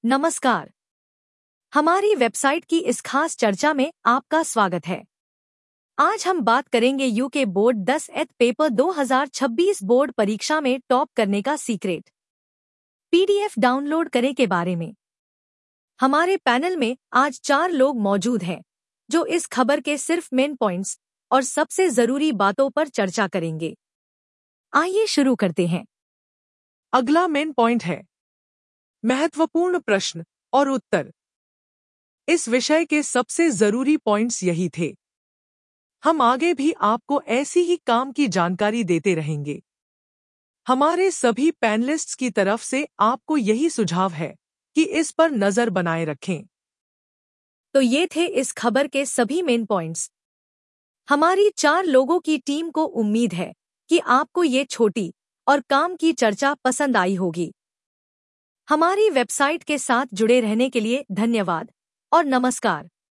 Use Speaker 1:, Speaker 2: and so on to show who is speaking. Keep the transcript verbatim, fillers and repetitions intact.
Speaker 1: नमस्कार। हमारी वेबसाइट की इस खास चर्चा में आपका स्वागत है। आज हम बात करेंगे यूके बोर्ड दस एथ पेपर दो हज़ार छब्बीस बोर्ड परीक्षा में टॉप करने का सीक्रेट पीडीएफ डाउनलोड करें के बारे में। हमारे पैनल में आज चार लोग मौजूद हैं जो इस खबर के सिर्फ मेन पॉइंट्स और सबसे जरूरी बातों पर चर्चा करेंगे। आइए शुरू करते हैं।
Speaker 2: अगला मेन पॉइंट है महत्वपूर्ण प्रश्न और उत्तर। इस विषय के सबसे जरूरी पॉइंट्स यही थे। हम आगे भी आपको ऐसी ही काम की जानकारी देते रहेंगे। हमारे सभी पैनलिस्ट्स की तरफ से आपको यही सुझाव है कि इस पर नजर बनाए रखें।
Speaker 1: तो ये थे इस खबर के सभी मेन पॉइंट्स। हमारी चार लोगों की टीम को उम्मीद है कि आपको ये छोटी और काम की चर्चा पसंद आई होगी। हमारी वेबसाइट के साथ जुड़े रहने के लिए धन्यवाद और नमस्कार।